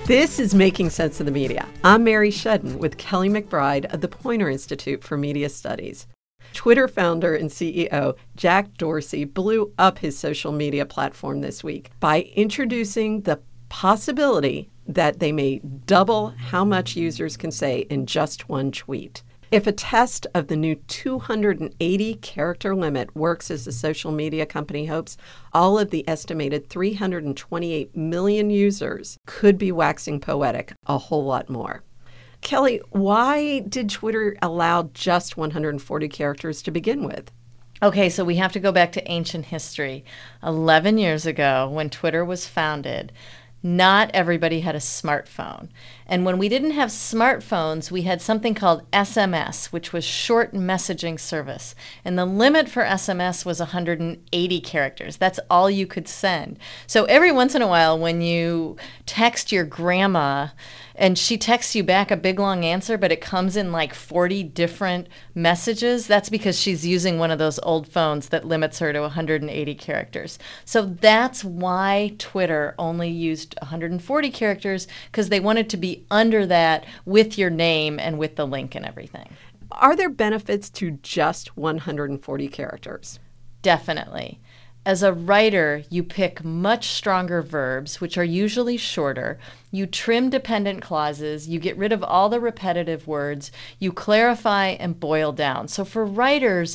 This is Making Sense of the Media. I'm Mary Shedden with Kelly McBride of the Poynter Institute for Media Studies. Twitter founder and CEO Jack Dorsey blew up his social media platform this week by introducing the possibility that they may double how much users can say in just one tweet. If a test of the new 280-character limit works as the social media company hopes, all of the estimated 328 million users could be waxing poetic a whole lot more. Kelly, why did Twitter allow just 140 characters to begin with? Okay, so we have to go back to ancient history. 11 years ago, when Twitter was founded, not everybody had a smartphone. And when we didn't have smartphones, we had something called SMS, which was short messaging service. And the limit for SMS was 180 characters. That's all you could send. So every once in a while, when you text your grandma and she texts you back a big long answer, but it comes in like 40 different messages, that's because she's using one of those old phones that limits her to 180 characters. So that's why Twitter only used 140 characters, because they wanted to be under that with your name and with the link and everything. Are there benefits to just 140 characters? Definitely. As a writer, you pick much stronger verbs, which are usually shorter. You trim dependent clauses. You get rid of all the repetitive words. You clarify and boil down. So for writers,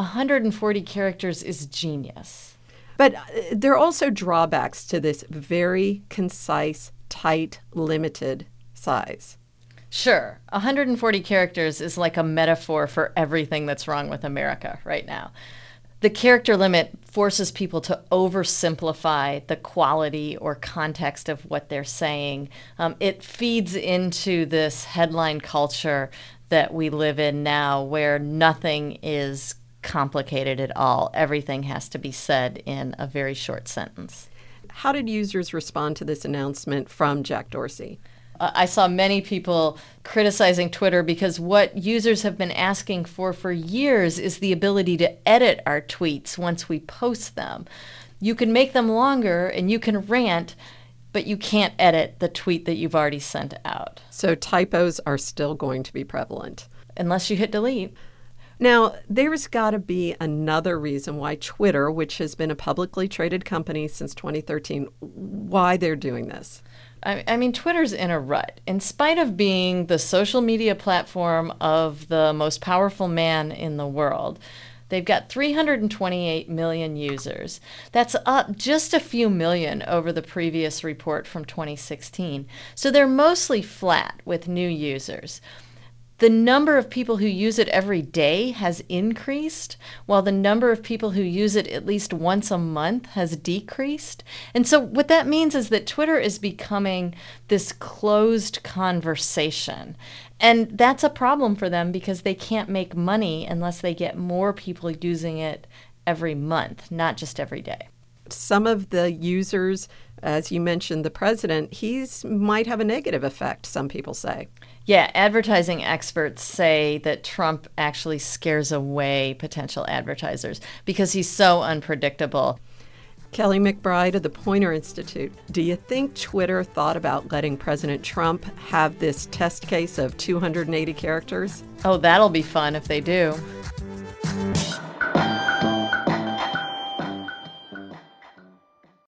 140 characters is genius. But there are also drawbacks to this very concise, tight, limited size. Sure, 140 characters is like a metaphor for everything that's wrong with America right now. The character limit forces people to oversimplify the quality or context of what they're saying. It feeds into this headline culture that we live in now, where nothing is complicated at all. Everything has to be said in a very short sentence. How did users respond to this announcement from Jack Dorsey? I saw many people criticizing Twitter because what users have been asking for years is the ability to edit our tweets once we post them. You can make them longer and you can rant, but you can't edit the tweet that you've already sent out. So typos are still going to be prevalent. Unless you hit delete. Now, there's got to be another reason why Twitter, which has been a publicly traded company since 2013, why they're doing this. I mean, Twitter's in a rut. In spite of being the social media platform of the most powerful man in the world, they've got 328 million users. That's up just a few million over the previous report from 2016. So they're mostly flat with new users. The number of people who use it every day has increased, while the number of people who use it at least once a month has decreased. And so what that means is that Twitter is becoming this closed conversation. And that's a problem for them because they can't make money unless they get more people using it every month, not just every day. Some of the users, as you mentioned, the president, might have a negative effect, some people say. Yeah, advertising experts say that Trump actually scares away potential advertisers because he's so unpredictable. Kelly McBride of the Poynter Institute, do you think Twitter thought about letting President Trump have this test case of 280 characters? Oh, that'll be fun if they do.